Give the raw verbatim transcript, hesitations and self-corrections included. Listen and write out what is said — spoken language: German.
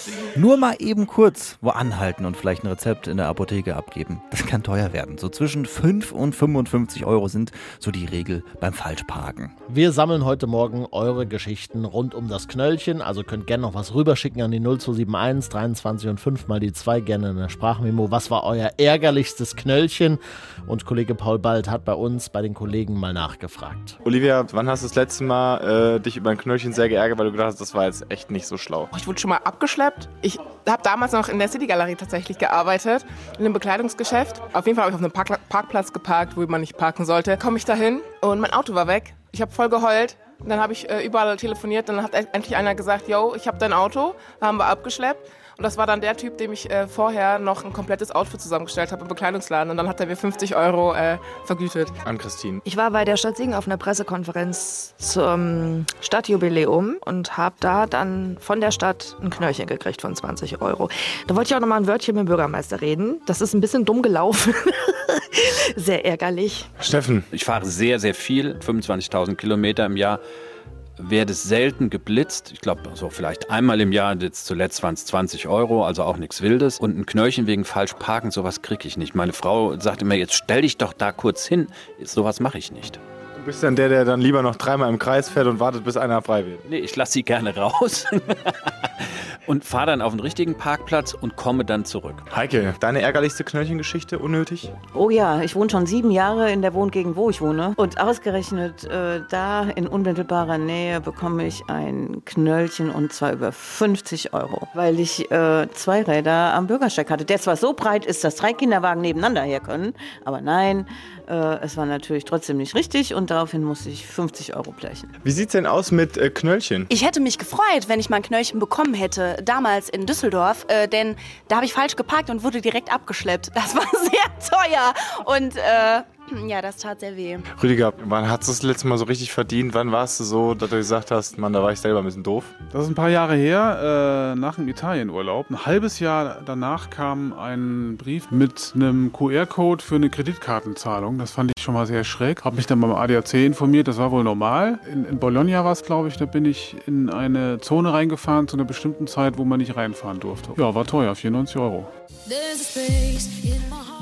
Nur mal eben kurz wo anhalten und vielleicht ein Rezept in der Apotheke abgeben. Das kann teuer werden. So zwischen fünf und fünfundfünfzig Euro sind so die Regel beim Falschparken. Wir sammeln heute Morgen eure Geschichten rund um das Knöllchen. Also könnt gerne noch was rüberschicken an die null zwei sieben eins dreiundzwanzig und fünf mal die zwei, gerne in der Sprachmemo. Was war euer ärgerlichstes Knöllchen? Und Kollege Paul Bald hat bei uns, bei den Kollegen mal nachgefragt. Olivia, wann hast du das letzte Mal äh, dich über ein Knöllchen sehr geärgert, weil du gedacht hast, das war jetzt echt nicht so schlau? Ich wurde schon mal abgeschleppt. Ich habe damals noch in der City-Galerie tatsächlich gearbeitet, in einem Bekleidungsgeschäft. Auf jeden Fall habe ich auf einem Park- Parkplatz geparkt, wo man nicht parken sollte. Komme ich dahin und mein Auto war weg. Ich habe voll geheult. Dann habe ich äh, überall telefoniert. Dann hat endlich einer gesagt, yo, ich habe dein Auto. Da haben wir abgeschleppt. Und das war dann der Typ, dem ich äh, vorher noch ein komplettes Outfit zusammengestellt habe im Bekleidungsladen. Und dann hat er mir fünfzig Euro äh, vergütet. An Christine. Ich war bei der Stadt Siegen auf einer Pressekonferenz zum Stadtjubiläum und habe da dann von der Stadt ein Knöllchen gekriegt von zwanzig Euro. Da wollte ich auch noch mal ein Wörtchen mit dem Bürgermeister reden. Das ist ein bisschen dumm gelaufen. Sehr ärgerlich. Steffen. Ich fahre sehr, sehr viel, fünfundzwanzigtausend Kilometer im Jahr. Werde selten geblitzt. Ich glaube, so vielleicht einmal im Jahr, jetzt zuletzt waren es zwanzig Euro, also auch nichts Wildes. Und ein Knöllchen wegen falsch parken, sowas kriege ich nicht. Meine Frau sagt immer, jetzt stell dich doch da kurz hin. Sowas mache ich nicht. Du bist dann der, der dann lieber noch dreimal im Kreis fährt und wartet, bis einer frei wird. Nee, ich lasse sie gerne raus und fahre dann auf den richtigen Parkplatz und komme dann zurück. Heike, deine ärgerlichste Knöllchengeschichte, unnötig? Oh ja, ich wohne schon sieben Jahre in der Wohngegend, wo ich wohne. Und ausgerechnet äh, da in unmittelbarer Nähe bekomme ich ein Knöllchen und zwar über fünfzig Euro. Weil ich äh, zwei Räder am Bürgersteig hatte. Der zwar so breit ist, dass drei Kinderwagen nebeneinander her können, aber nein, äh, es war natürlich trotzdem nicht richtig und daraufhin musste ich fünfzig Euro blechen. Wie sieht's denn aus mit äh, Knöllchen? Ich hätte mich gefreut, wenn ich mal ein Knöllchen bekommen hätte, damals in Düsseldorf, äh, denn da habe ich falsch geparkt und wurde direkt abgeschleppt. Das war sehr teuer und äh, ja, das tat sehr weh. Rüdiger, wann hast du das letzte Mal so richtig verdient? Wann warst du so, dass du gesagt hast, Mann, da war ich selber ein bisschen doof? Das ist ein paar Jahre her, äh, nach dem Italienurlaub. Ein halbes Jahr danach kam ein Brief mit einem Q R-Code für eine Kreditkartenzahlung. Das fand ich schon mal sehr schräg. Habe mich dann beim A D A C informiert, das war wohl normal. In, in Bologna war es, glaube ich, da bin ich in eine Zone reingefahren zu einer bestimmten Zeit, wo man nicht reinfahren durfte. Ja, war teuer, vierundneunzig Euro.